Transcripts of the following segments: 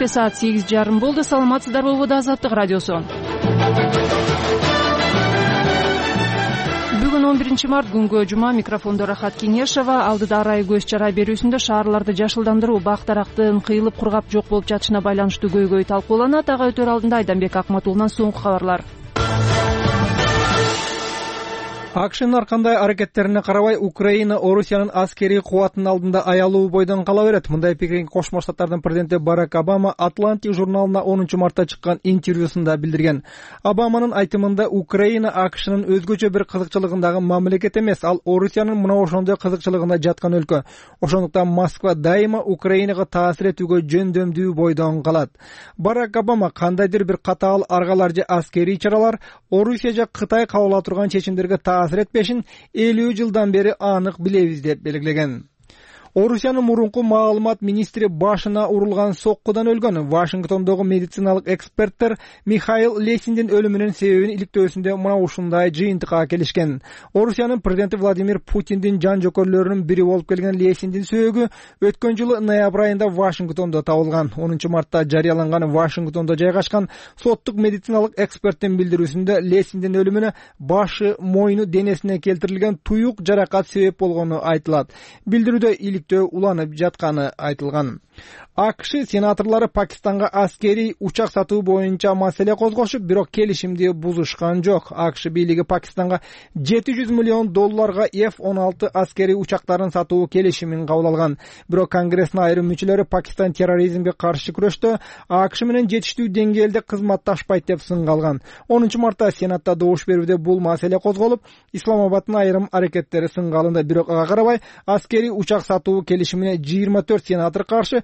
Кенеште саат 8:30 болду. Саламатсыздарбы, Убада Азаттык радиосу. Бүгүн 11-март күнгө жума. Микрофондо Рахат Кенешева. Алдыда арай көз чара берүүсүндө шаарларды жашылдандыруу бак-дарактын кыйылып кургап жок болуп жатышына байланыштуу көйгөй талкууланат. Ага өтөр алдында Айданбек Акматуллунан соңку кабарлар. АКШнын ар кандай аракеттерине карабай Украина Орусиянын аскерий кубатынын алдында аялуу бойдон кала берет. Мындай пикирин Кошмо Штаттардын президенти Барак Обама Атлантик журналына 10-мартта чыккан интервьюсунда билдирген. Обаманын айтымында Украина АКШнын өзгөчө бир кызыкчылыгындагы мамлекет эмес, ал Орусиянын мына ошондой кызыкчылыгында жаткан өлкө. Ошондуктан Москва дайыма Украинага таасир этүүгө жөндөмдүү бойдон калат. Барак Обама кандайдыр бир катаал аргалар же аскерий чаралар Орусия же Кытай кабыл ала турган чечимдерге таасир этпешин 50 жылдан бери анык билебиз деп белгилеген. Орусиянын мурунку маалымат министри башына урулган соккудан өлгөн. Вашингтондогу медициналык эксперттер Михаил Лесиндин өлүмүнүн себебин иликтөөсүндө мына ушундай жыйынтыкка келишкен. Орусиянын президенти Владимир Путиндин жан жокөрлөрүнүн бири болуп келген Лесиндин сөөгү өткөн жылы ноябрь айында Вашингтондо табылган. 10-мартта жарыяланган Вашингтондо жайгашкан соттук медициналык эксперттин билдирүүсүндө Лесиндин өлүмүнө башы, мойну, денесине келтирилген туюк жаракат себеп болгону айтылат. Билдирүүдө уланып жатканы айтылган. АКШ сенаторлору Пакистанга аскерий учак сатуу боюнча маселе козгошуп, бирок келишимди бузушкан жок. АКШ бийлиги Пакистанга $700 миллион F-16 аскерий учактарын сатуу келишимин кабыл алган. Бирок Конгресстин айрым мүчөлөрү Пакистан терроризмге каршы күрөштө АКШ менен жетиштүү деңгээлде кызматташпайт деп сынга алган. 10-мартта Сенатта добуш берүүдө бул маселе козголуп, Исламабадтын айрым аракеттери сынга алынды. Бирок ага карабай аскерий учак сатуу келишимине 24 сенатор каршы,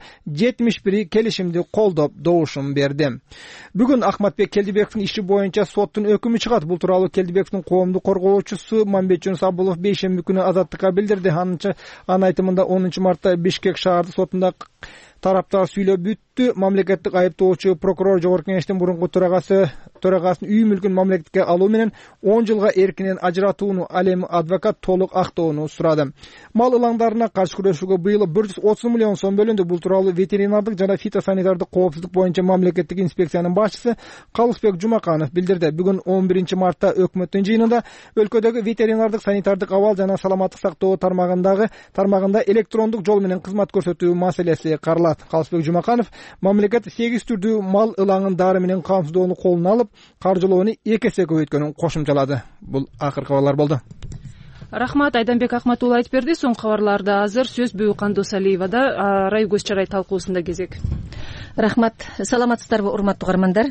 71 келишимди колдоп добушун берди. Бүгүн Ахматбек Келдибековдун иши боюнча соттун өкүмү чыгат. Бул тууралуу Келдибековдун коомдук коргоочусу Мамбетжон Сабулов бейшемби күнү Азаттыкка билдирди. Анын айтымында 10-мартта Бишкек шаардык сотунда тараптар сүйлөп бүттү. Мамлекеттик айыптоочу прокурор Жогорку Кеңештин мурунку төрагасынын үй мүлкүн мамлекетке алуу менен 10 жылга эркинен ажыратууну, ал эми адвокат толук актоону сурады. Мал ылаңдарына каршы күрөшүүгө быйыл 130 миллион сом бөлүндү. Бул тууралуу ветеринардык жана фитосанитардык коопсуздук боюнча мамлекеттик инспекциянын башчысы Калысбек Жумаканов билдирди. Бүгүн 11-мартта өкмөттүн жыйынында өлкөдөгү ветеринардык санитардык абал жана саламаттык сактоо тармагында электрондук жол менен кызмат көрсөтүү маселеси каралат. Калысбек Жумаканов мамлекет 8 түрдүү мал ылаңын дары менен камсыздоону колуна алып, каржылоону 2 эсе көбөйткөнүн кошумчалады. Бул акыркы кабарлар болду. Рахмат, Айданбек Акматулла айтып берди. Соңку кабарларда азыр сөз Бүгү Кандос Алиевада арай көз чарай талкуусунда кезек. Рахмат. Саламатсыздарбы, урматтуу угармандар?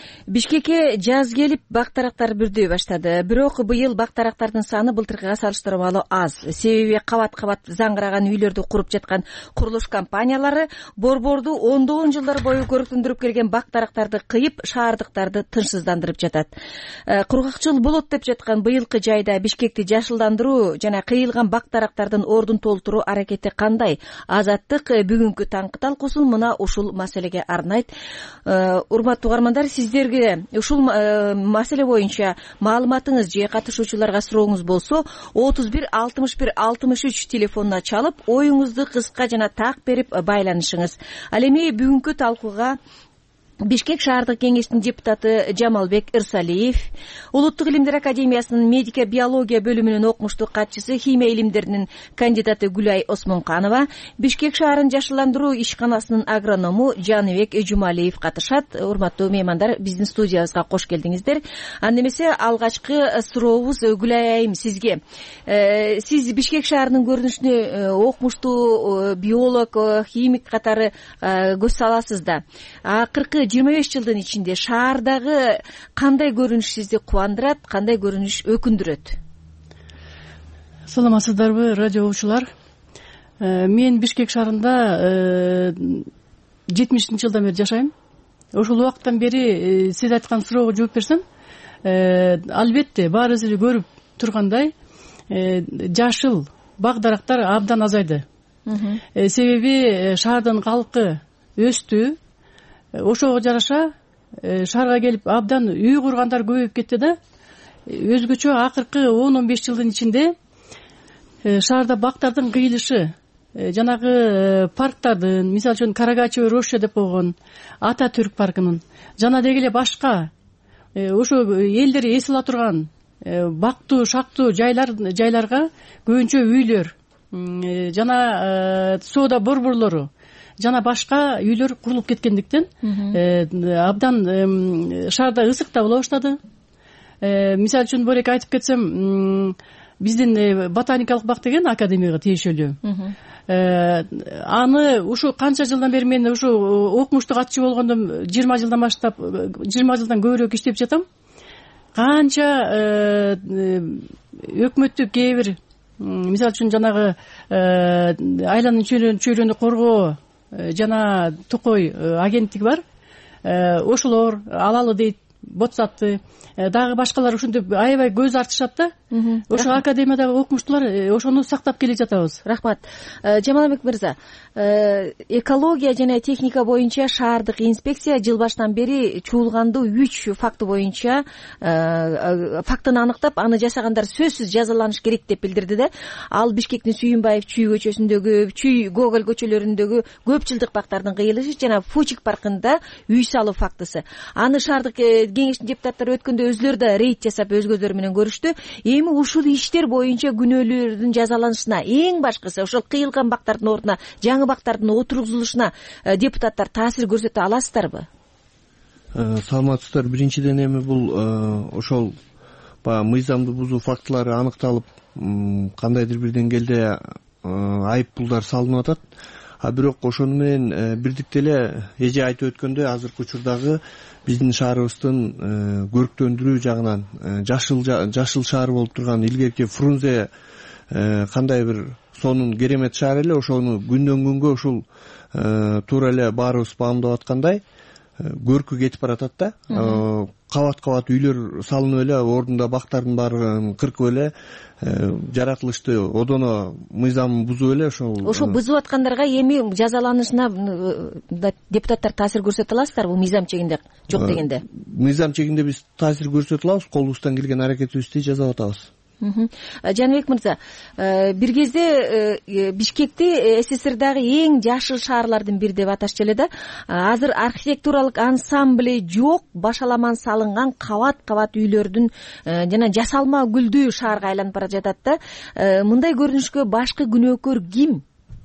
Бишкекке жаз келип, бак-дарактар бүрдөй баштады. Бирок быйыл бак-дарактардын саны былтыркыга салыштырмалуу аз. Себеби кабат-кабат заңгыраган үйлөрдү куруп жаткан курулуш компаниялары борборду ондогон жылдар бою көрүктөндүрүп келген бак-дарактарды кыйып, шаардыктарды тынчсыздандырып жатат. Кургакчыл болот деп жаткан быйылкы жайда Бишкекти жашылдандыруу жана кыйылган бак-дарактардын ордун толтуруу аракети кандай? Азаттык бүгүнкү таңкы талкуусун мына ушул маселеге арнайт. Урматтуу угармандар, сиздерге ушул маселе боюнча маалыматыңыз же катышуучуларга сурооңуз болсо 31 61 63 телефонуна чалып, оюңузду кыска жана так берип байланышыңыз. Ал эми бүгүнкү талкууга Бишкек шаардык кеңештин депутаты Жамалбек Ырсалиев, Улуттук илимдер академиясынын медика биология бөлүмүнүн окумуштук катчысы, химия илимдеринин кандидаты Гүлай Осмонканова, Бишкек шаарын жашылдандыруу ишканасынын агроному Жаныбек Жумалиев катышат. Урматтуу меймандар, биздин студиябызга кош келдиңиздер. Анда эмесе алгачкы сурообуз Гүлай айым сизге. Сиз Бишкек шаарынын көрүнүшүнө окумуштуу биолог, химик катары көз саласыз да. Акыркы 25 жылдын ичинде шаардагы кандай көрүнүш сизди кубандырат, кандай көрүнүш өкүндүрөт? Саламатсыздарбы, радио угуучулар. Мен Бишкек шаарында 70 жылдан бери жашайм. Ошол убакыттан бери сиз айткан суроого жооп берсем, албетте баарыбыз эле көрүп тургандай, жашыл бак-дарактар абдан азайды. Себеби шаардын калкы өстү. Ошого жараша шаарга келип абдан үй кургандар көбөйүп кетти да. Өзгөчө акыркы 10-15 жылдын ичинде шаарда бактардын кыйылышы жанагы парктардын, мисалы үчүн Карагачево Роща деп койгон Ата Түрк паркынын жана деги эле башка ошо элдер эс ала турган бактуу шактуу жайларга көбүнчө үйлөр жана соода борборлору жана башка үйлөр курулуп кеткендиктен абдан шаарда ысык да боло баштады. Мисалы үчүн бөлек айтып кетсем, биздин ботаникалык бак деген академияга тиешелүү. Аны ушу канча жылдан бери мен ушу окумуштук атчы болгондон 20 жылдан баштап 20 жылдан көбүрөөк иштеп жатам. Канча өкмөттүк кээ бир мисалы үчүн жанагы айланын чөйрөнү коргоо жана тукой агенттиги бар. Ошолор алалы дейт, Ботсатты, дагы башкалар ушинтип аябай көз артышат да. Ошо академиядагы окумуштуулар ошону сактап келе жатабыз. Рахмат. Жамалбек мырза, экология жана техника боюнча шаардык инспекция жыл башынан бери чуулгандуу 3 факты боюнча фактыны аныктап, аны жасагандар сөзсүз жазаланыш керек деп билдирди да. Ал Бишкектин Сүйүнбаев Чүй көчөсүндөгү, Чүй Гоголь көчөлөрүндөгү көп жылдык бактардын кыйылышы жана Фучик паркында үй салуу фактысы. Аны шаардык кеңештин депутаттары өткөндө өзлөрү да рейд жасап өз көздөрү менен көрүштү. Эми ушул иштер боюнча күнөөлөрдүн жазаланышына, эң башкысы ошол кыйылган бактардын ордуна жаңы бактардын отургузулушуна депутаттар таасир көрсөтө аласыздарбы? Саламатсыздар. Биринчиден эми бул ошол мыйзамды бузуу фактылары аныкталып, кандайдыр бир деңгээлде айып пулдар салынып атат. Бирок ошону менен бирдикте эле эже айтып өткөндөй, азыркы учурдагы биздин шаарыбыздын көрктөндүрүү жагынан жашыл шаар болуп турган илгерки Фрунзе кандай бир сонун керемет шаар эле, ошону күндөн күнгө ушул туура эле баарыбыз баамдап аткандай көркү кетип баратат да. Кабат үйлөр салынып эле, ордунда бактардын баарын кыркып эле, жаратылышты одоно мыйзамын бузуп эле ошол бузуп аткандарга эми жазаланышына депутаттар таасир көрсөтө аласыздарбы? Мыйзам чегинде жок дегенде. Мыйзам чегинде биз таасир көрсөтө алабыз, колубуздан келген аракетибизди жасап атабыз. Жаныбек мырза, бир кезде Бишкекти СССРдагы эң жашыл шаарлардын бири деп аташчу эле да. Азыр архитектуралык ансамбль жок, башаламан салынган кабат үйлөрдүн жана жасалма гүлдүү шаарга айланып бара жатат да. Мындай көрүнүшкө башкы күнөөкөр ким?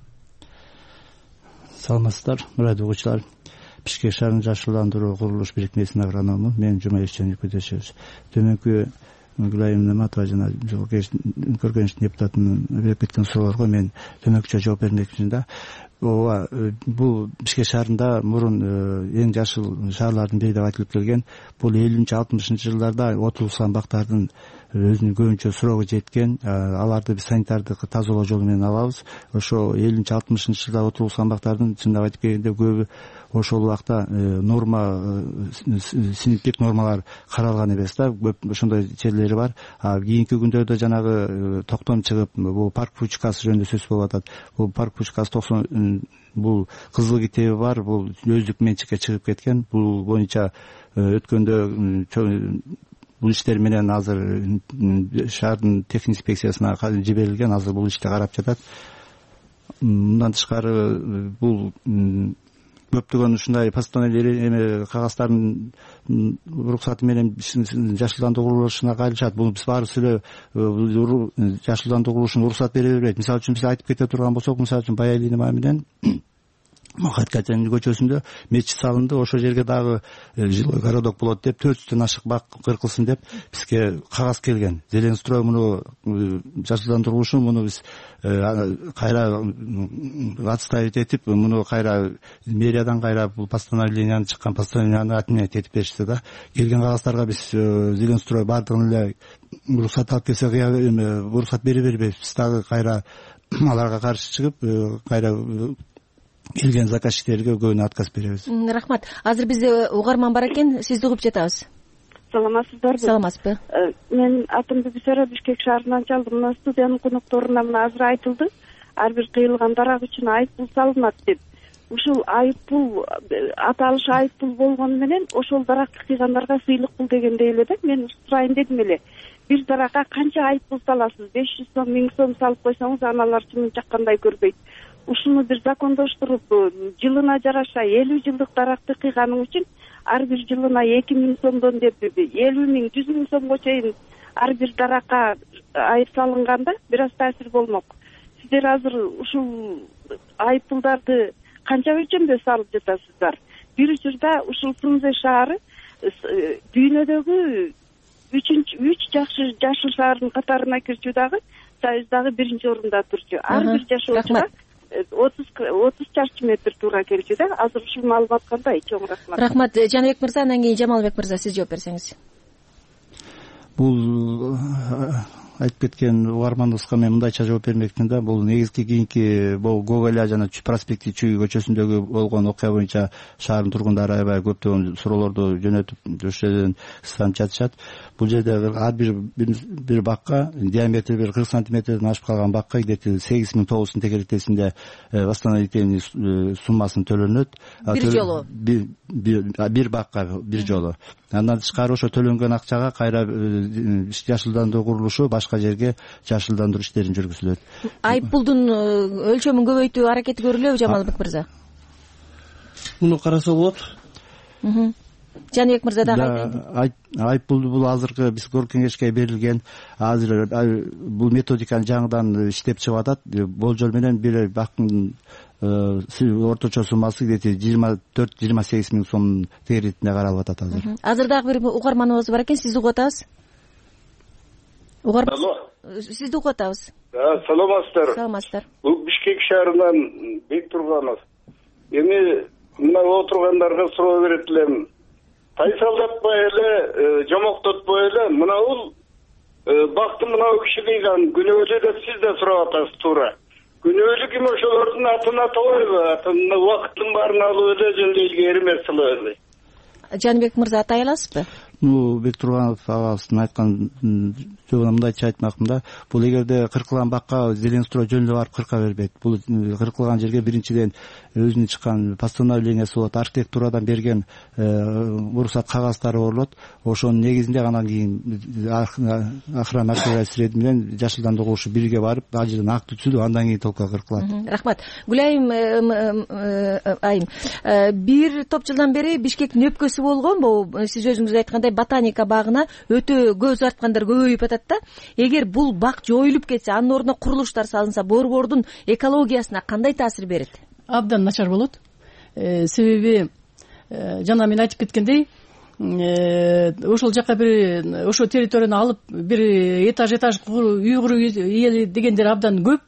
Саламатсыздар, радио угуучулар. Бишкек шаарынын жашылдандыруу курулуш бирикмесинин агроному мен Жумай Ишченов көдөшөбүз. Төмөнкү Гүлайым Наматова жана көргөнүштүн депутатынын берип кеткен суроолорго мен төмөнкүчө жооп бермекмин да. Ооба, бул Бишкек шаарында мурун эң жашыл шаарлардын бири деп айтылып келген. Бул 50-60 жылдарда отургузган бактардын өзүнүн көбүнчө сурогу жеткен. Аларды биз санитардык тазалоо жолу менен алабыз. Ошо 50-60 жылда отургузган бактардын чындап айтып келгенде көбү ошол убакта норма, синиптик нормалар каралган эмес да. Көп ошондой жерлери бар. Кийинки күндөрдө жанагы токтом чыгып, бул парк пучкасы жөнүндө сөз болуп атат. Бул парк пучкасы 90 бул кызыл китеби бар, бул өздүк менчикке чыгып кеткен. Бул боюнча өткөндө бул иштер менен азыр шаардын техник инспекциясына жиберилген, азыр бул ишти карап жатат. Мындан тышкары бул көптөгөн ушундай постановление кагаздардын уруксаты менен жашылдандыруу курулушуна кайрылышат. Бул биз баарыбыз эле жашылдандыруу курулушуна уруксат бере бербейт. Мисалы үчүн биз айтып кете турган болсок, мисалы үчүн Баялинова менен Махаткатен көчөсүндө мечит салынды. Ошол жерге дагы жилой городок болот деп 400дөн ашык бак кыркылсын деп бизге кагаз келген. Зеленстрой муну жашылдандырылышын муну биз кайра отставить этип, муну кайра мэриядан кайра бул постановлениянын чыккан постановленияны отменять этип беришти да. Келген кагаздарга биз Зеленстрой бардыгын эле уруксат алып келсе, уруксат бере бербейбиз. Биз дагы кайра аларга каршы чыгып, кайра келген заказчиктерге көбүнө отказ беребиз. Рахмат. Азыр бизде угарман бар экен, сизди угуп жатабыз. Саламатсыздарбы? Саламатсызбы? Мен атымды Бисара Бишкек шаарынан чалдым. Мына студиянын конокторуна мына азыр айтылды. Ар бир кыйылган дарак үчүн айыппул салынат деп. Ушул айыппул, аталыш айыппул болгону менен ошол даракты кыйгандарга сыйлык пул дегендей эле да. Мен сурайын дедим эле. Бир даракка канча айыппул саласыз? 500 сом, 1000 сом салып койсоңуз аналар чынын чаккандай көрбөйт. ушуну бир закондоштуруп жылына жараша 50 жылдык даракты кыйганың үчүн ар бир жылына 2000 сомдон деп 50 миң 100 миң сомго чейин ар бир даракка айып салынганда бир аз таасир болмок. Сиздер азыр ушул айып пулдарды канча өлчөмдө салып жатасыздар? Бир учурда ушул Фрунзе шаары дүйнөдөгү 3 жашыл шаардын катарына кирчү дагы Союздагы 1-орунда турчу. Ар бир жашоочуга 30 чарчы метр туура келчү да. Азыр ушул маалымат кандай? Чоң рахмат. Рахмат Жаныбек мырза, андан кийин Жамалбек мырза, сиз жооп берсеңиз. Бул айтып кеткен угарманыбызга мен мындайча жооп бермекмин да. Бул негизги кийинки бул Гоголя жана проспекти Чүй көчөсүндөгү болгон окуя боюнча шаардын тургундары аябай көптөгөн суроолорду жөнөтүп ошол жерден станып жатышат. Бул жерде ар бир бакка диаметри 40 сантиметрден ашып калган бакка где-то 8900 сом тегеректесинде восстановительный суммасын төлөнөт. Бир жолу. Бир бакка бир жолу. Андан тышкары ошо төлөнгөн акчага кайра жашылдандыруу курулушу башка жерге жашылдандыруу иштерин жүргүзүлөт. Айып пулдун өлчөмүн көбөйтүү аракети көрүлөбү Жамалбек мырза? Муну караса болот. Жаныбек мырза дагы айып пулду бул азыркы биз Кор кеңешке берилген. Азыр бул методиканы жаңыдан иштеп чыгып атат. Болжол менен бир бактын орточо суммасы где-то 24-28 миң сом тегеретинде каралып атат азыр. Азыр дагы бир угарманыбыз бар экен, сизди угуп атабыз. Сизди угуп атабыз. Саламатсыздар. Саламатсыздар. Бул Бишкек шаарынан Бек Турганов. Эми мына отургандарга суроо берет элем. Тайсалдатпай эле, жомоктотпой эле, мына бул бакты мына киши кыйган күнөөлүү деп сиз да сурап атасыз туура. Күнөөлүү ким ошолордун атын атабайбы? Атын убакыттын баарын алып эле жөн илгери эмес кылып эле. Жаныбек мырза атай аласызбы? Бек Турганов агабыздын айткан жообуна мындайча айтмакмын да. Бул эгерде кыркылган бакка Зеленстрой жөн эле барып кырка бербейт. Бул кыркылган жерге биринчиден өзүнүн чыккан постановлениясы болот, архитектурадан берген уруксат кагаздары болот. Ошонун негизинде анан кийин охрана сред менен жашылдандыруу курулушу бирге барып, ал жерден акты түзүлүп, андан кийин только кыркылат. Рахмат. Гүлайым айым, бир топ жылдан бери Бишкектин өпкөсү болгон, сиз өзүңүз айткандай ботаника багына өтө көз арткандар көбөйүп атат да. Эгер бул бак жоюлуп кетсе, анын ордуна курулуштар салынса, борбордун экологиясына кандай таасир берет? Абдан начар болот. Себеби жана мен айтып кеткендей, ошол жака бир ошо территорияны алып бир этаж үй куруу дегендер абдан көп.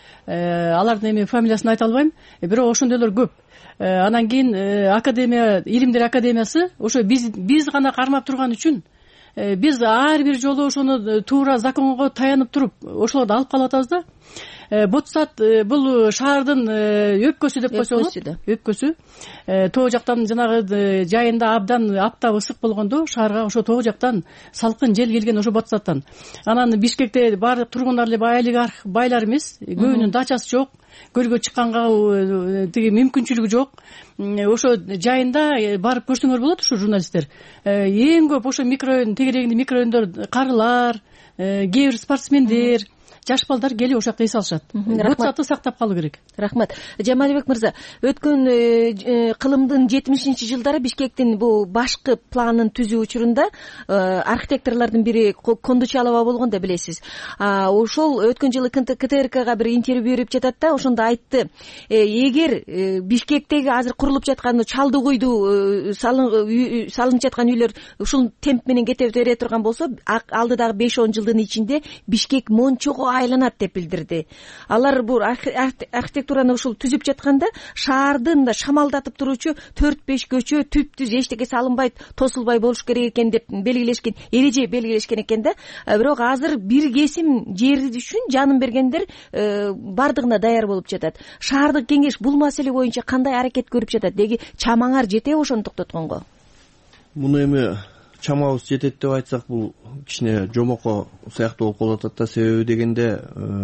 Алардын эми фамилиясын айта албайм, бирок ошондойлор көп. Анан кийин академия, илимдер академиясы ошо биз гана кармап турган үчүн биз ар бир жолу ошону туура законго таянып туруп ошолорду алып калып атабыз да. Ботсат бул шаардын өпкөсү деп койсо болот. Өпкөсү. Тоо жактан жанагы жайында абдан аптап ысык болгондо шаарга ошо тоо жактан салкын жел келген ошо Ботсаттан. Анан Бишкекте баардык тургундар эле олигарх байлар эмес, көбүнүн дачасы жок, көлгө чыкканга тиги мүмкүнчүлүгү жок. Ошо жайында барып көрсөңөр болот ушу журналисттер. Эң көп ошо микрорайон тегерегинде микрорайондор карылар, кээ бир спортсмендер, жаш балдар келип ошол жакта эс алышат. Ботсатты сактап калуу керек. Рахмат. Жамалбек мырза, өткөн кылымдын 70-жылдары Бишкектин бул башкы планын түзүү учурунда архитекторлордун бири Кондучалова болгон да билесиз. Ошол өткөн жылы КТРКга бир интервью берип жатат да, ошондо айтты, эгер Бишкектеги азыр курулуп жаткан чалдуу куйду салынып жаткан үйлөр ушул темп менен кете бере турган болсо, алдыдагы 5-10 жылдын ичинде Бишкек мончого айланат деп билдирди. Алар бул архитектураны ушул түзүп жатканда шаардын да шамалдатып туруучу 4-5 көчө түп-түз эчтеке салынбай, тосулбай болуш керек экен деп белгилешкен, эреже белгилешкен экен да. Бирок азыр бир кесим жер үчүн жанын бергендер бардыгына даяр болуп жатат. Шаардык кеңеш бул маселе боюнча кандай аракет көрүп жатат? Деги чамаңар жетеби ошону токтотконго? Муну эми чамабыз жетет деп айтсак, бул кичине жомоко сыяктуу болуп калат да. Себеби дегенде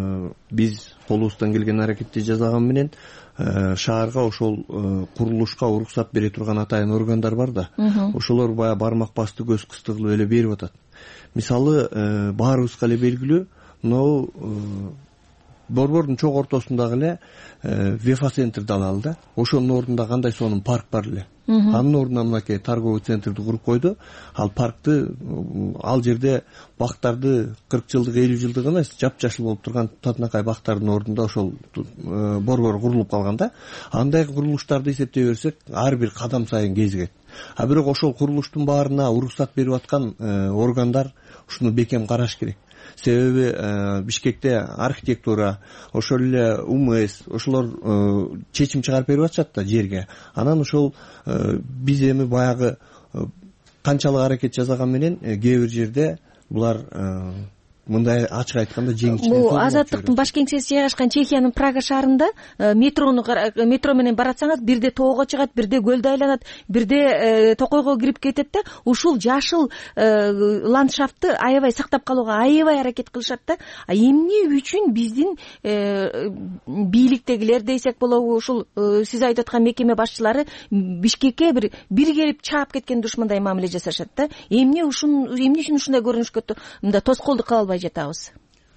биз колубуздан келген аракетти жасаган менен шаарга ошол курулушка уруксат бере турган атайын органдар бар да. Ошолор баягы бармак басты көз кысты кылып эле берип атат. Мисалы баарыбызга эле белгилүү, мынау борбордун чок ортосундагы эле вефа центрди алалы да. Ошонун ордунда кандай сонун парк бар эле. Анын ордуна мынакей торговый центрди куруп койду. Ал паркты, ал жерде бактарды 40 жылдык 50 жылдык эмес, жапжашыл болуп турган татынакай бактардын ордунда ошол борбор курулуп калган да. Андай курулуштарды эсептей берсек, ар бир кадам сайын кезигет. А бирок ошол курулуштун баарына уруксат берип аткан органдар ушуну бекем караш керек. Себеби Бишкекте архитектура, ошол эле УМС, ошолор чечим чыгарып берип атышат да жерге. Анан ошол биз эми баягы канчалык аракет жасаган менен кээ бир жерде булар мындай ачык айтканда жеңилчилик. Бул Азаттыктын баш кеңсеси жайгашкан Чехиянын Прага шаарында метро менен баратсаңыз, бирде тоого чыгат, бирде көлдү айланат, бирде токойго кирип кетет да. Ушул жашыл ландшафтты аябай сактап калууга аябай аракет кылышат да. Эмне үчүн биздин бийликтегилер десек болобу, ушул сиз айтып аткан мекеме башчылары Бишкекке бир келип чаап кеткенде ушундай мамиле жасашат да. Эмне үчүн ушундай көрүнүшкө мындай тоскоолдук кыла албай жатабыз?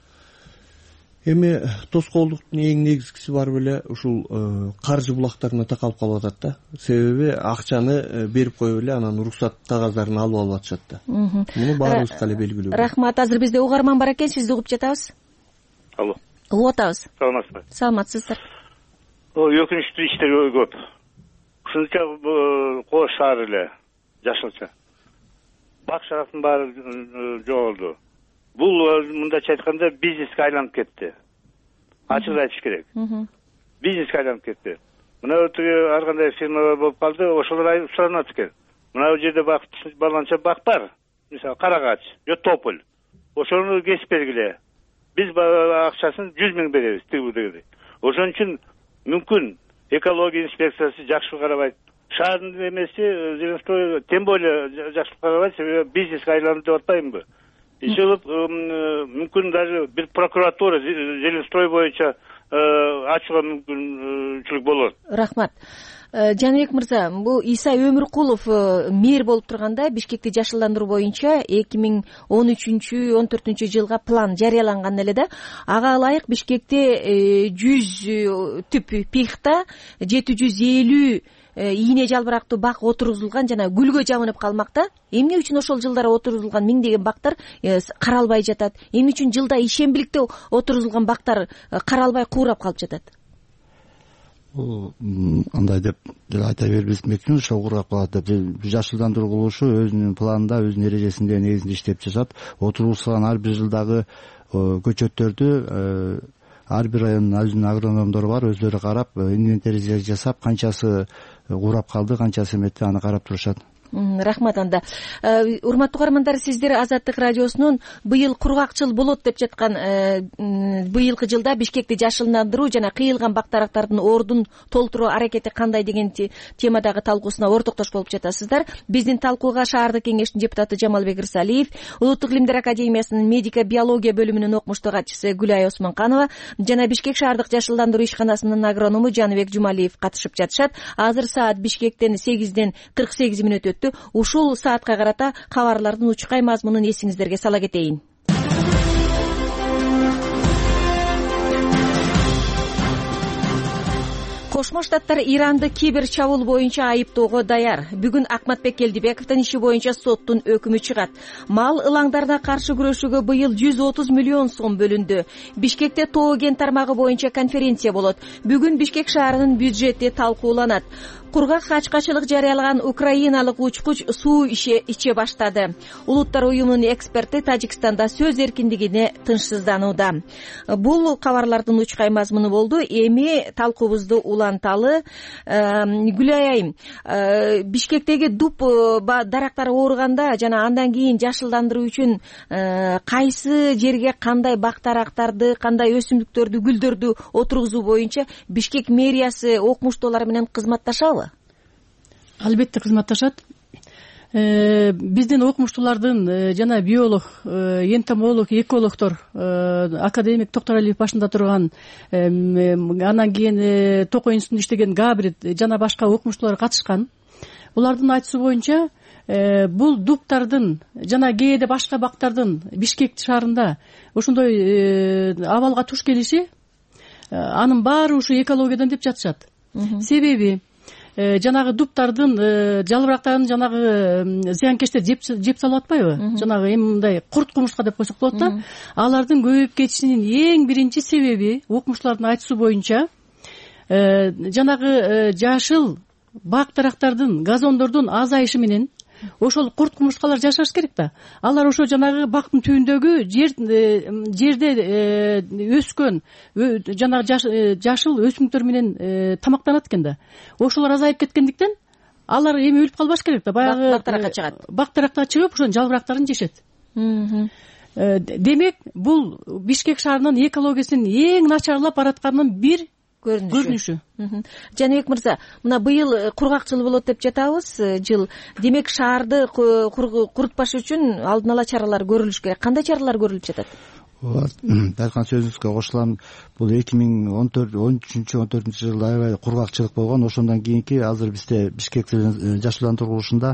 Эми тоскоолдуктун эң негизгиси бар беле ушул каржы булактарына такалып калып атат да. Себеби акчаны берип коюп эле анан уруксат кагаздарын алып атышат да. Муну баарыбызга эле белгилүү. Рахмат. Азыр бизде угарман бар экен, сизди угуп жатабыз. Алло. Угуп атабыз. Саламатсызбы? Саламатсыздар. Өкүнүчтүү иштер көп. Ушунча кош шаар эле жашылча. Бак шараптын баары жоголду. Бул мындайча айтканда бизнеске айланып кетти. Ачык айтыш керек. Бизнеске айланып кетти. Мына ар кандай фирмалар болуп калды, ошолор суранат экен. Мына жерде баланча бак бар. Мисалы Карагач, же Тополь. Ошону кесип бергиле. Биз акчасын 100 000 беребиз тигип. Ошон үчүн мүмкүн экология инспекциясы жакшы карабайт. Шаардын эмеси Зеленстрой тем более жакшы карабайт, себеби бизнеске айланды деп атпаймынбы? Ишелип мүмкүн даже бир прокуратура Зеленстрой боюнча ачууга мүмкүнчүлүк болот. Рахмат. Жаныбек мырза, бул Иса Өмүркулов мэр болуп турганда Бишкекти жашылдандыруу боюнча 2013-14 жылга план жарыяланган эле да. Ага ылайык Бишкекте 100 түп пихта 750 ийне жалбырактуу бак отургузулган, жана гүлгө жабынып калмакта. Эмне үчүн ошол жылдары отургузулган миңдеген бактар каралбай жатат? Эмне үчүн жылда ишембиликте отургузулган бактар каралбай куурап калып жатат? Бул андай деп айта бербес мекин, ошо кургап калат деп. Жашылдандыруу курулушу өзүнүн планында, өзүнүн эрежесинде негизинде иштеп жатат. Отургузулган ар бир жылдагы көчөттөрдү ар бир райондун өзүнүн агрономдору бар, өзлөрү карап, инвентаризация жасап, канчасы курап калды, канчасы эметти, аны карап турушат. Рахмат. Анда урматтуу угармандар, сиздер Азаттык радиосунун быйыл кургак жыл болот деп жаткан быйылкы жылда Бишкекти жашылдандыруу жана кыйылган бактарактардын ордун толтуруу аракети кандай деген темадагы талкуусуна ортоктош болуп жатасыздар. Биздин талкууга шаардык кеңештин депутаты Жамалбек Ирсалиев, Улуттук илимдер академиясынын медика биология бөлүмүнүн окумуштуу катчысы Гүлай Осмонканова жана Бишкек шаардык жашылдандыруу ишканасынын агроному Жаныбек Жумалиев катышып жатышат. Азыр саат Бишкектен 8:48 өтөт. Ушул саатка карата кабарлардын учкай мазмунун эсиңиздерге сала кетейин. Кошмо Штаттар Иранды кибер чабуул боюнча айыптоого даяр. Бүгүн Акматбек Келдибековдун иши боюнча соттун өкүмү чыгат. Мал ылаңдарына каршы күрөшүүгө быйыл 130 миллион сом бөлүндү. Бишкекте тоо кен тармагы боюнча конференция болот. Бүгүн Бишкек шаарынын бюджети талкууланат. Кургак ачкачылык жарыялаган украиналык учкуч суу иче баштады. Улуттар уюмунун эксперти Тажикстанда сөз эркиндигине тынчсызданууда. Бул кабарлардын учкай мазмуну болду. Эми талкуубузду уланталы. Гүлай айым, Бишкектеги дуб дарактары ооруганда жана андан кийин жашылдандыруу үчүн кайсы жерге кандай бак дарактарды, кандай өсүмдүктөрдү, гүлдөрдү отургузуу боюнча Бишкек мэриясы окумуштуулар менен кызматташабы? Албетте кызматташат. Биздин окумуштуулардын жана биолог, энтомолог, экологдор академик Токтуралиев башында турган, анан кийин Токой институтунда иштеген Габрид жана башка окумуштуулар катышкан. Булардын айтуусу боюнча бул дубтардын жана кээде башка бактардын Бишкек шаарында ошондой абалга туш келиши анын баары ушу экологиядан деп жатышат. Себеби жанагы дубтардын жалбырактарын жанагы зыянкечтер жеп салып атпайбы? Жанагы эми мындай курт кумурска деп койсок болот да. Алардын көбөйүп кетишинин эң биринчи себеби окумуштуулардын айтуусу боюнча жанагы жашыл бак дарактардын, газондордун азайышы менен ошол курт кумурскалар жашаш керек да. Алар ошо жанагы бактын түбүндөгү жерде өскөн жанагы жашыл өсүмдүктөр менен тамактанат экен да. Ошолор азайып кеткендиктен алар эми өлүп калбаш керек да. Баягы бак даракка чыгат. Бак даракка чыгып ошонун жалбырактарын жешет. Демек бул Бишкек шаарынын экологиясынын эң начарлап баратканынын бир көрүнүшү. Жаныбек мырза, мына быйыл кургак жыл болот деп жатабыз, жыл. Демек шаарды курутпаш үчүн алдын ала чаралар көрүлүш керек. Кандай чаралар көрүлүп жатат? Даркан сөзүңүзгө кошулам. Бул 2013-14 жылда аябай кургакчылык болгон. Ошондон кийинки азыр бизде Бишкек жашылдандыруу курулушунда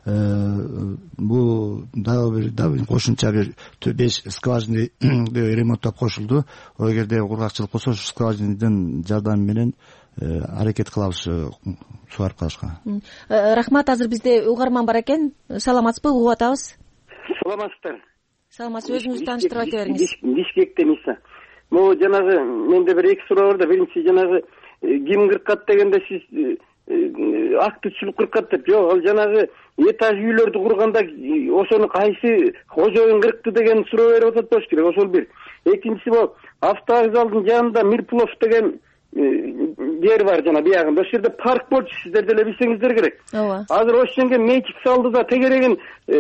бул дагы кошумча бир 5 скважина ремонттоп кошулду. Эгерде кургакчылык болсо, ушу скважинадын жардамы менен аракет кылабыз сугарып калышка. Рахмат. Азыр бизде угарман бар экен. Саламатсызбы? Угуп атабыз. Саламатсыздар. Саламатсыз, өзүңүздү тааныштырып айта бериңиз. Бишкектен Иса. Могу жанагы менде бир эки суроо бар да. Биринчи жанагы ким кыркат дегенде сиз актүчүлүк кыркат деп. Жок, ал жанагы этаж үйлөрдү курганда ошону кайсы кожоюн кыркты деген суроо берип атат болуш керек. Ошол бир. Экинчиси бул автовокзалдын жанында Мирплов деген жер бар жана биягында. Ошол жерде парк болчу, сиздер деле билсеңиздер керек. Ооба. Азыр ошол жерге мечик салды да тегерегин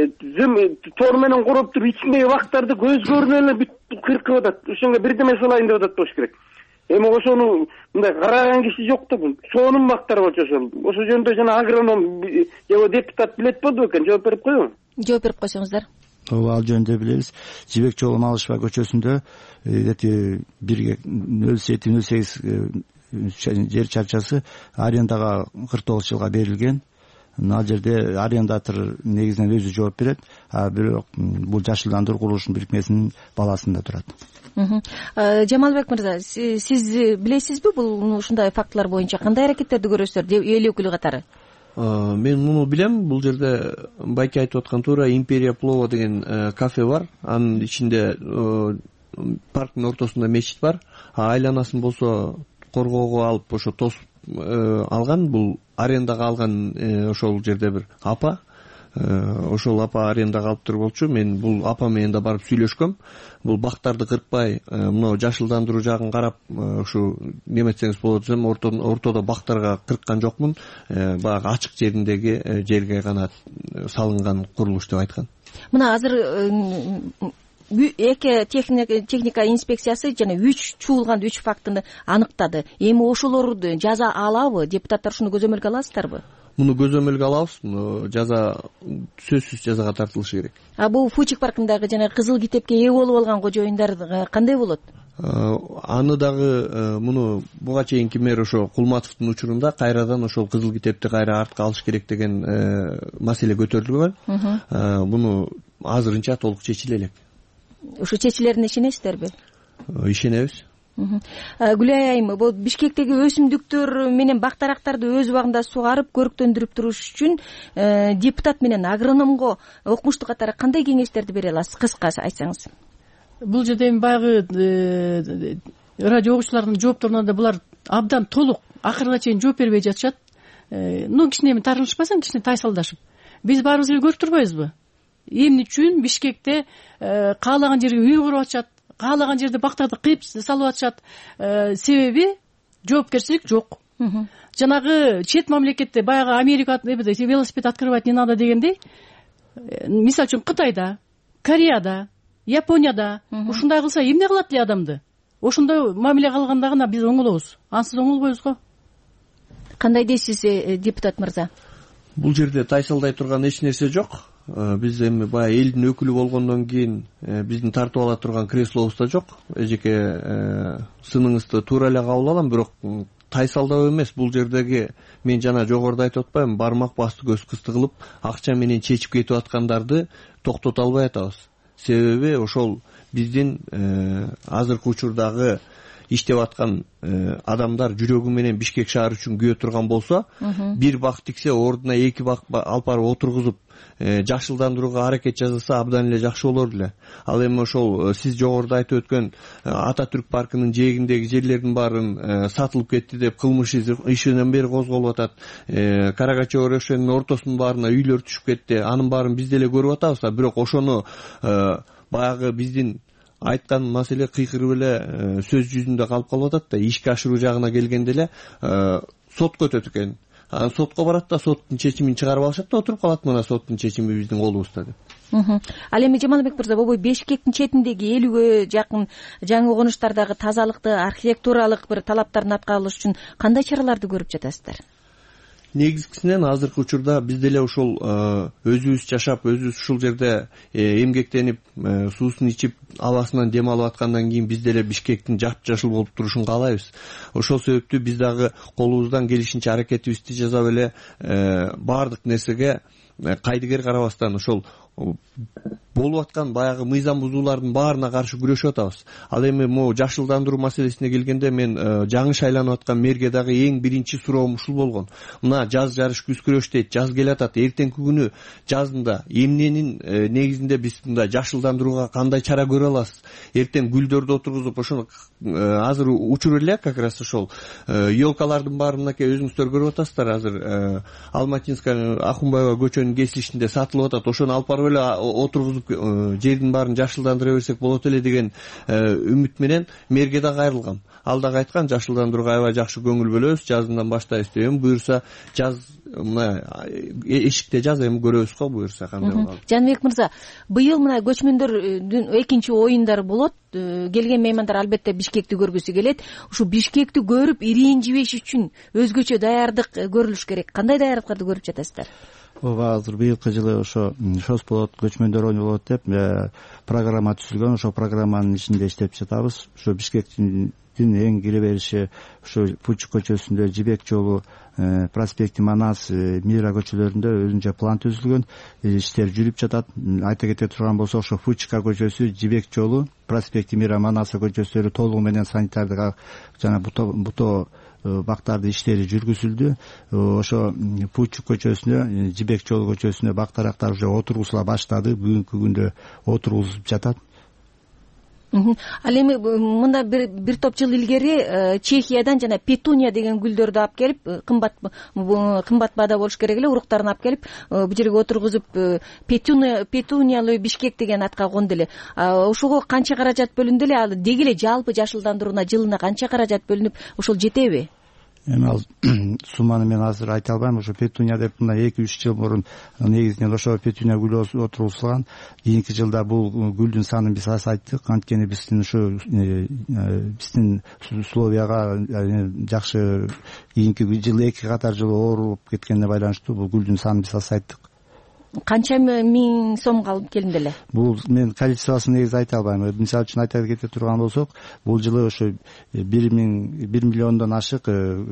тор менен куруп туруп ичиндеги бактарды көз көрүнө эле бүт кыркып атат. Ошонго бирдеме салайын деп атат болуш керек. Эми ошону мындай караган киши жок да, бул сонун бактар болчу ошол. Ошол жөнүндө жана агроном же депутат билет болду экен, жооп берип коебу? Жооп берип койсоңуздар. Ооба, ал жөнүндө билебиз. Жибек жолу Малышева көчөсүндө бирге 07-08 жер чарчасы арендага 49 жылга берилген. Ал жерде арендатор негизинен өзү жооп берет, а бирок бул жашылдандыруу курулушунун бирикмесинин баласында турат. Жамалбек мырза, сиз билесизби бул ушундай фактылар боюнча кандай аракеттерди көрөсүздөр эл өкүлү катары? Мен муну билем. Бул жерде байке айтып аткан туура Империя плова деген кафе бар. Анын ичинде парктын ортосунда мечит бар. Айланасын болсо коргоого алып ошо тосуп алган. Бул арендага алган ошол жерде бир апа. Ошол апа арендага алып туруп болчу. Мен бул апа менен да барып сүйлөшкөм. Бул бактарды кыркпай, мына жашылдандыруу жагын карап, ушу неметсеңиз болот десем, ортодо бактарга кырккан жокмун. Баягы ачык жерге гана салынган курулуш деп айткан. Мына азыр эки техника инспекциясы жана 3 чуулган 3 фактыны аныктады. Эми ошолорду жаза алабы? Депутаттар ушуну көзөмөлгө аласыздарбы? Муну көзөмөлгө алабыз. Жаза сөзсүз жазага тартылышы керек. Бул Фучик паркындагы жана кызыл китепке ээ болуп алган кожоюндар кандай болот? Аны дагы муну буга чейинки мэр ошо Кулматовдун учурунда кайрадан ошол кызыл китепти кайра артка алыш керек деген маселе көтөрүлгөн. Буну азырынча толук чечиле элек. Ушу чечилерине ишенесиздерби? Ишенебиз. Гүлай айым, бул Бишкектеги өсүмдүктөр менен бак дарактарды өз убагында сугарып, көрүктөндүрүп туруш үчүн депутат менен агрономго окумуштуу катары кандай кеңештерди бере аласыз? Кыска айтсаңыз. Бул жерде эми баягы радио угуучулардын жоопторуна да булар абдан толук акырына чейин жооп бербей жатышат. Кичине эми тарылышпасаң, кичине тайсалдашып. Биз баарыбыз эле көрүп турбайбызбы? Эмне үчүн Бишкекте каалаган жерге үй куруп атышат, каалаган жерде бактарды кыйып салып атышат? Себеби жоопкерчилик жок. Жанагы чет мамлекетте баягы Америкада велосипед открывать не надо дегендей, мисалы үчүн Кытайда, Кореяда, Японияда ушундай кылса эмне кылат эле адамды? Ошондой мамиле кылганда гана биз оңолобуз. Ансыз оңолбойбуз го. Кандай дейсиз, депутат мырза? Бул жерде тайсалдай турган эч нерсе жок. Биз эми баягы элдин өкүлү болгондон кийин биздин тартып ала турган креслобуз да жок. Эжеке сыныңызды туура эле кабыл алам, бирок тайсалдоо эмес. Бул жердеги мен жана жогоруда айтып атпаймынбы, бармак басты көз кысты кылып акча менен чечип кетип аткандарды токтото албай атабыз. Себеби ошол биздин азыркы учурдагы иштеп аткан адамдар жүрөгү менен Бишкек шаары үчүн күйө турган болсо, бир бак тиксе ордуна 2 бак алып барып отургузуп жашылдандырууга аракет жасаса абдан эле жакшы болор эле. Ал эми ошол сиз жогоруда айтып өткөн Ататүрк паркынын жээгиндеги жерлердин баарын сатылып кетти деп кылмыш ишинен бери козголуп атат. Карагачы ошонун ортосунун баарына үйлөр түшүп кетти. Анын баарын биз деле көрүп атабыз, бирок ошону баягы биздин айткан маселе кыйкырып эле сөз жүзүндө калып атат да. Ишке ашыруу жагына келгенде эле сотко өтөт экен. Анан сотко барат да, соттун чечимин чыгарып алышат да, отуруп калат, мына соттун чечими биздин колубузда деп. Ал эми Жамалбек мырза, болбой Бишкектин четиндеги 50ге жакын жаңы конуштардагы тазалыкты, архитектуралык бир талаптарын аткара алыш үчүн кандай чараларды көрүп жатасыздар? Негизгисинен азыркы учурда биз деле ошол өзүбүз жашап, өзүбүз ушул жерде эмгектенип, суусун ичип, абасынан дем алып аткандан кийин биз деле Бишкектин жапжашыл болуп турушун каалайбыз. Ошол себептүү биз дагы колубуздан келишинче аракетибизди жасап эле баардык нерсеге кайдыгер карабастан ошол болуп аткан баягы мыйзам бузуулардын баарына каршы күрөшүп атабыз. Ал эми могу жашылдандыруу маселесине келгенде мен жаңы шайланып аткан мэрге дагы эң биринчи суроом ушул болгон. Мына жаз жарыш күз күрөш дейт, жаз келатат. Эртеңки күнү жазында эмненин негизинде биз мындай жашылдандырууга кандай чара көрө аласыз? Эртең гүлдөрдү отургузуп, ошону азыр учур эле как раз ошол елкалардын баарын мынакей өзүңүздөр көрүп атасыздар. Азыр Алматинская Ахунбаева көчөнүн кесилишинде сатылып атат. Ошону алып барып эле отургузуп жердин баарын жашылдандыра берсек болот эле деген үмүт менен мэрге да кайрылгам. Ал дагы айткан, жашылдандырууга аябай жакшы көңүл бөлөбүз, жазынан баштайбыз деп. Эми буюрса жаз мына эшикте жаз, эми көрөбүз го буюрса кандай болот. Жаныбек мырза, быйыл мына көчмөндөрдүн экинчи оюндары болот. Келген меймандар албетте Бишкекти көргүсү келет. Ушу Бишкекти көрүп иринжибеш үчүн өзгөчө даярдык көрүлүш керек. Кандай даярдыктарды көрүп жатасыздар? Ооба, азыр быйылкы жылы ошо шос болот, көчмөндөр оюну болот деп программа түзүлгөн. Ошо программанын ичинде иштеп жатабыз. Ошо Бишкектин эң кире бериши ушу Пучук көчөсүндө, Жибек жолу, проспекти Манас, Мира көчөлөрүндө өзүнчө план түзүлгөн. Иштер жүрүп жатат. Айта кете турган болсок, ошо Пучука көчөсү, Жибек жолу, проспекти Мира, Манас көчөсүлөрү толугу менен санитардык жана буто бактарды иштери жүргүзүлдү. Ошо Пучук көчөсүнө, Жибек жолу көчөсүнө бактарактар уже отургузула баштады. Бүгүнкү күндө отургузуп жатат. Ал эми мында бир топ жыл илгери Чехиядан жана петуния деген гүлдөрдү алып келип, кымбат баада болуш керек эле, уруктарын алып келип бул жерге отургузуп петуниялуу Бишкек деген атка конду эле. Ошого канча каражат бөлүндү эле? Ал деги эле жалпы жашылдандырууна жылына канча каражат бөлүнүп, ошол жетеби? Эми ал сумманы мен азыр айта албайм. Ошо петуния деп мына 2-3 жыл мурун негизинен ошо петуния гүлү отургузулган. Кийинки жылда бул гүлдүн санын биз азайттык. Анткени биздин ушу биздин условияга жакшы кийинки жылы 2 катар жылы ооруп кеткенине байланыштуу бул гүлдүн санын биз азайттык. Канча миң сомго алып келинди эле? Бул мен количествосын негизи айта албайм. Мисалы үчүн айта кете турган болсок, бул жылы ошо 1 миллиондон ашык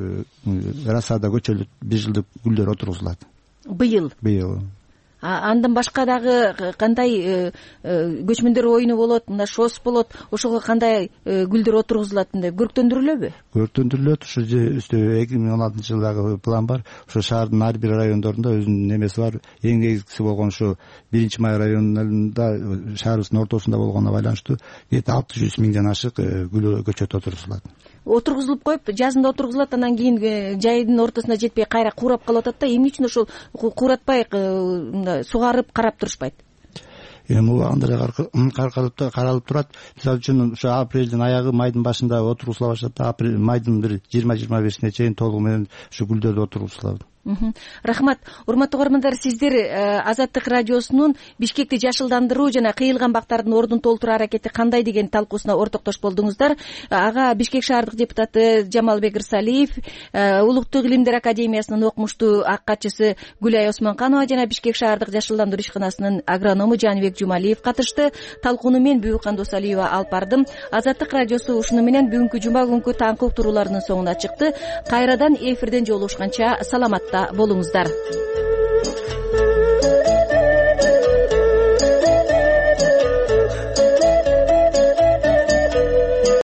расада көчөлүк бир жылдык гүлдөр отургузулат. Быйыл? Быйыл. Андан башка дагы кандай көчмөндөр оюну болот, мына шос болот, ошого кандай гүлдөр отургузулат деп көрктөндүрүлөбү? Көрктөндүрүлөт. Ушу 2016-жылдагы план бар. Ошо шаардын ар бир райондорунда өзүнүн немеси бар. Эң негизгиси болгон ушу 1-Май районунда, шаарыбыздын ортосунда болгонуна байланыштуу 600 миңден ашык гүл көчөт отургузулат. Отургузулуп коюп, жазында отургузулат, анан кийин жайдын ортосуна жетпей кайра куурап калып атат да. Эмне үчүн ошол кууратпай сугарып карап турушпайт? Эми убагында каралып турат. Мисалы үчүн ушу апрелдин аягы, майдын башында отургузула башташат. Майдын бир 20-25-ине чейин толугу менен ушу гүлдөрдү отургузулат. Рахмат. Урматтуу көрөрмандар, сиздер Азаттык радиосунун Бишкекти жашылдандыруу жана кыйылган бактардын ордун толтуруу аракети кандай деген талкуусуна ортоктош болдуңуздар. Ага Бишкек шаардык депутаты Жамалбек Ырсалиев, Улуттук илимдер академиясынын окумуштуу ак катчысы Гүлай Осмонканова жана Бишкек шаардык жашылдандыруу ишканасынын агроному Жаныбек Жумалиев катышты. Талкууну мен Бүбүкан Досалиева алып бардым. Азаттык радиосу ушуну менен бүгүнкү жума күнкү таңкы уктурууларынын соңуна чыкты. Кайрадан эфирден жолугушканча саламатта болуңуздар.